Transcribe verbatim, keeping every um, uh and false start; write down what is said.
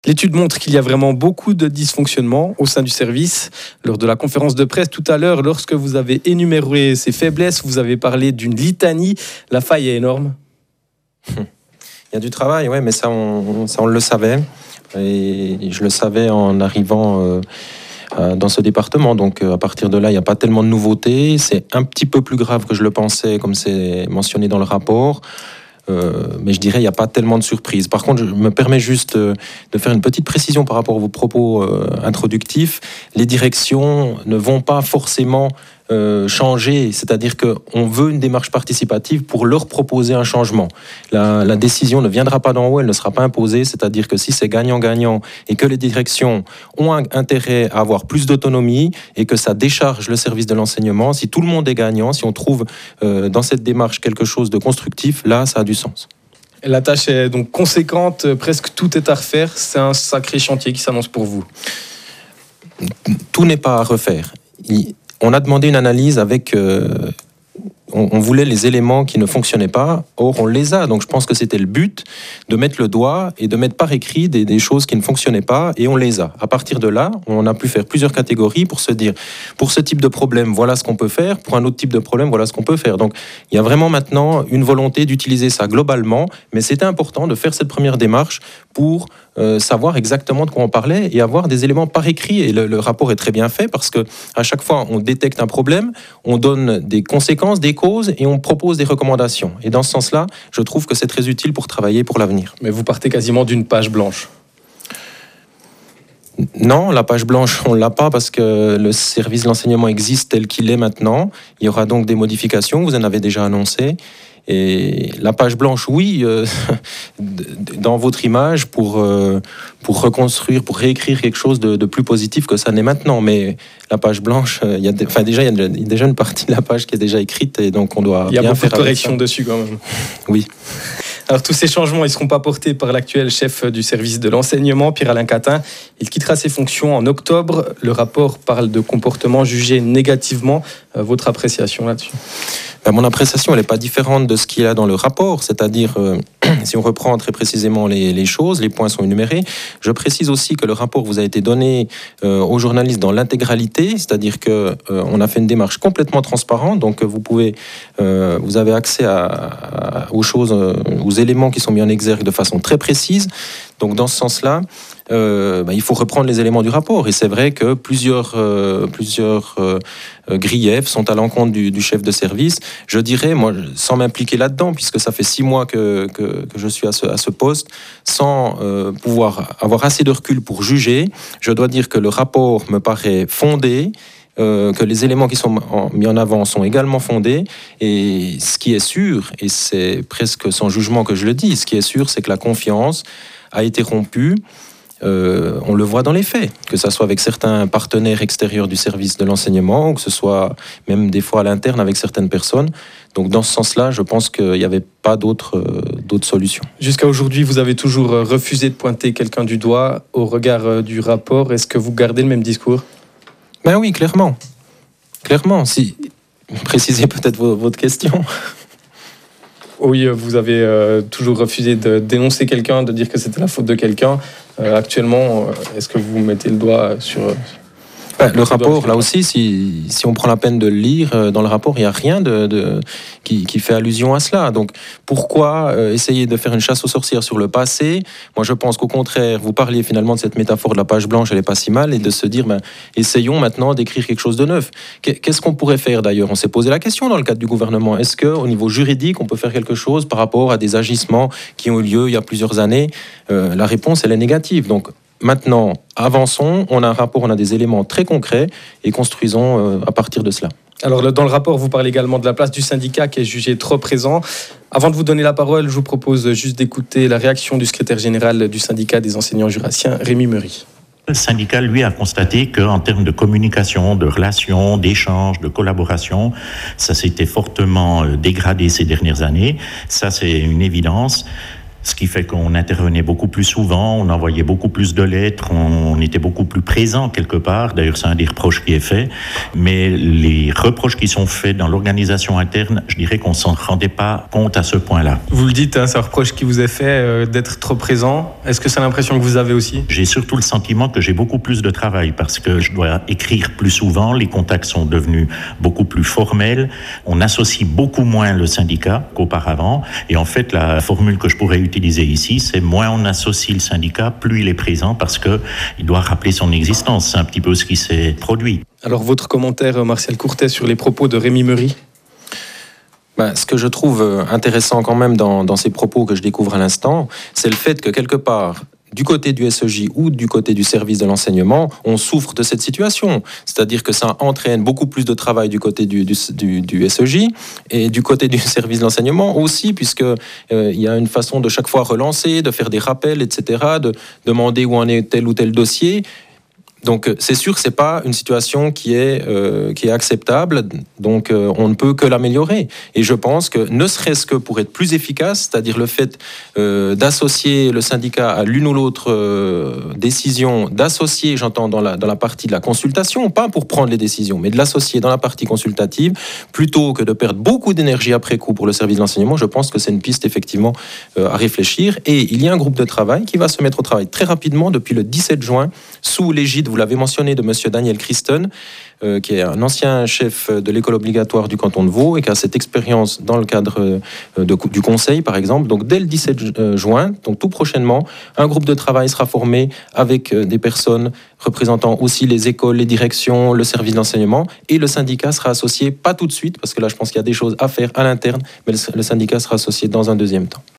L'étude montre qu'il y a vraiment beaucoup de dysfonctionnements au sein du service. Lors de la conférence de presse tout à l'heure, lorsque vous avez énuméré ces faiblesses, vous avez parlé d'une litanie. La faille est énorme. Il y a du travail, ouais, mais ça on, ça, on le savait. Et je le savais en arrivant euh, dans ce département. Donc à partir de là, il n'y a pas tellement de nouveautés. C'est un petit peu plus grave que je le pensais, comme c'est mentionné dans le rapport. Euh, mais je dirais il n'y a pas tellement de surprises. Par contre, je me permets juste euh, de faire une petite précision par rapport à vos propos euh, introductifs. Les directions ne vont pas forcément euh, changer, c'est-à-dire qu'on veut une démarche participative pour leur proposer un changement. La, la décision ne viendra pas d'en haut, elle ne sera pas imposée, c'est-à-dire que si c'est gagnant-gagnant et que les directions ont un intérêt à avoir plus d'autonomie et que ça décharge le service de l'enseignement, si tout le monde est gagnant, si on trouve euh, dans cette démarche quelque chose de constructif, là, ça a du sens. La tâche est donc conséquente, presque tout est à refaire. C'est un sacré chantier qui s'annonce pour vous. Tout n'est pas à refaire. Il, on a demandé une analyse avec... Euh, on, on voulait les éléments qui ne fonctionnaient pas, or on les a. Donc je pense que c'était le but, de mettre le doigt et de mettre par écrit des, des choses qui ne fonctionnaient pas, et on les a. À partir de là, on a pu faire plusieurs catégories pour se dire, pour ce type de problème, voilà ce qu'on peut faire, pour un autre type de problème, voilà ce qu'on peut faire. Donc il y a vraiment maintenant une volonté d'utiliser ça globalement, mais c'était important de faire cette première démarche pour euh, savoir exactement de quoi on parlait et avoir des éléments par écrit. Et le, le rapport est très bien fait parce que à chaque fois, on détecte un problème, on donne des conséquences, des causes et on propose des recommandations. Et dans ce sens-là, je trouve que c'est très utile pour travailler pour l'avenir. Mais vous partez quasiment d'une page blanche. Non, la page blanche, on ne l'a pas parce que le service de l'enseignement existe tel qu'il est maintenant. Il y aura donc des modifications, vous en avez déjà annoncé. Et la page blanche, oui, euh, dans votre image, pour, euh, pour reconstruire, pour réécrire quelque chose de, de plus positif que ça n'est maintenant. Mais la page blanche, euh, il y a de, enfin, déjà, il y a déjà une partie de la page qui est déjà écrite et donc on doit bien faire. Il y a beaucoup de corrections dessus quand même. Oui. Alors tous ces changements, ils ne seront pas portés par l'actuel chef du service de l'enseignement, Pierre-Alain Catin. Il quittera ses fonctions en octobre. Le rapport parle de comportements jugés négativement. Euh, votre appréciation là-dessus ? Ben, mon appréciation, elle n'est pas différente de ce qu'il y a dans le rapport, c'est-à-dire, euh, si on reprend très précisément les, les choses, les points sont énumérés. Je précise aussi que le rapport vous a été donné euh, aux journalistes dans l'intégralité, c'est-à-dire qu'on euh, a fait une démarche complètement transparente, donc vous pouvez, euh, vous avez accès à, à, aux choses, euh, aux éléments qui sont mis en exergue de façon très précise. Donc dans ce sens-là, euh, ben, il faut reprendre les éléments du rapport. Et c'est vrai que plusieurs, euh, plusieurs euh, griefs sont à l'encontre du, du chef de service. Je dirais, moi, sans m'impliquer là-dedans, puisque ça fait six mois que, que, que je suis à ce, à ce poste, sans euh, pouvoir avoir assez de recul pour juger, je dois dire que le rapport me paraît fondé, Euh, que les éléments qui sont en, mis en avant sont également fondés. Et ce qui est sûr, et c'est presque sans jugement que je le dis, ce qui est sûr, c'est que la confiance a été rompue. Euh, on le voit dans les faits, que ce soit avec certains partenaires extérieurs du service de l'enseignement, ou que ce soit même des fois à l'interne avec certaines personnes. Donc dans ce sens-là, je pense qu'il n'y avait pas d'autres euh, d'autres solutions. Jusqu'à aujourd'hui, vous avez toujours refusé de pointer quelqu'un du doigt au regard du rapport. Est-ce que vous gardez le même discours ? Ben oui, clairement. Clairement, si. Précisez peut-être votre question. Oui, vous avez euh, toujours refusé de dénoncer quelqu'un, de dire que c'était la faute de quelqu'un. Euh, actuellement, est-ce que vous mettez le doigt sur... Ben, le rapport, là aussi, si, si on prend la peine de le lire, dans le rapport, il n'y a rien de, de, qui, qui fait allusion à cela. Donc, pourquoi euh, essayer de faire une chasse aux sorcières sur le passé ? Moi, je pense qu'au contraire, vous parliez finalement de cette métaphore de la page blanche, elle n'est pas si mal, et de se dire, ben, essayons maintenant d'écrire quelque chose de neuf. Qu'est-ce qu'on pourrait faire d'ailleurs ? On s'est posé la question dans le cadre du gouvernement. Est-ce qu'au niveau juridique, on peut faire quelque chose par rapport à des agissements qui ont eu lieu il y a plusieurs années ? euh, La réponse, elle est négative. Donc, maintenant, avançons, on a un rapport, on a des éléments très concrets et construisons euh, à partir de cela. Alors, dans le rapport, vous parlez également de la place du syndicat qui est jugé trop présent. Avant de vous donner la parole, je vous propose juste d'écouter la réaction du secrétaire général du syndicat des enseignants jurassiens, Rémi Meury. Le syndicat, lui, a constaté qu'en termes de communication, de relations, d'échanges, de collaboration, ça s'était fortement dégradé ces dernières années. Ça, c'est une évidence. Ce qui fait qu'on intervenait beaucoup plus souvent, on envoyait beaucoup plus de lettres, on était beaucoup plus présent quelque part. D'ailleurs, c'est un des reproches qui est fait. Mais les reproches qui sont faits dans l'organisation interne, je dirais qu'on ne s'en rendait pas compte à ce point-là. Vous le dites, hein, c'est un reproche qui vous est fait euh, d'être trop présent. Est-ce que c'est l'impression que vous avez aussi ? J'ai surtout le sentiment que j'ai beaucoup plus de travail parce que je dois écrire plus souvent, les contacts sont devenus beaucoup plus formels, on associe beaucoup moins le syndicat qu'auparavant. Et en fait, la formule que je pourrais utiliser utiliser ici, c'est moins on associe le syndicat, plus il est présent parce qu'il doit rappeler son existence. C'est un petit peu ce qui s'est produit. Alors votre commentaire, Martial Courtet, sur les propos de Rémi Meury ? Ben, ce que je trouve intéressant quand même dans, dans ces propos que je découvre à l'instant, c'est le fait que quelque part, du côté du S E J ou du côté du service de l'enseignement, on souffre de cette situation. C'est-à-dire que ça entraîne beaucoup plus de travail du côté du, du, du, du S E J et du côté du service de l'enseignement aussi, puisque euh, il y a une façon de chaque fois relancer, de faire des rappels, et cetera, de demander où en est tel ou tel dossier. Donc c'est sûr que c'est pas une situation qui est euh, qui est acceptable. Donc euh, on ne peut que l'améliorer. Et je pense que ne serait-ce que pour être plus efficace, c'est-à-dire le fait euh, d'associer le syndicat à l'une ou l'autre euh, décision, d'associer, j'entends dans la dans la partie de la consultation, pas pour prendre les décisions, mais de l'associer dans la partie consultative, plutôt que de perdre beaucoup d'énergie après coup pour le service de l'enseignement. Je pense que c'est une piste effectivement euh, à réfléchir. Et il y a un groupe de travail qui va se mettre au travail très rapidement depuis le dix-sept juin sous l'égide, vous l'avez mentionné, de monsieur Daniel Christen, euh, qui est un ancien chef de l'école obligatoire du canton de Vaud et qui a cette expérience dans le cadre euh, de, du conseil, par exemple. Donc, dès le dix-sept juin, donc tout prochainement, un groupe de travail sera formé avec euh, des personnes représentant aussi les écoles, les directions, le service d'enseignement, et le syndicat sera associé, pas tout de suite, parce que là, je pense qu'il y a des choses à faire à l'interne, mais le, le syndicat sera associé dans un deuxième temps.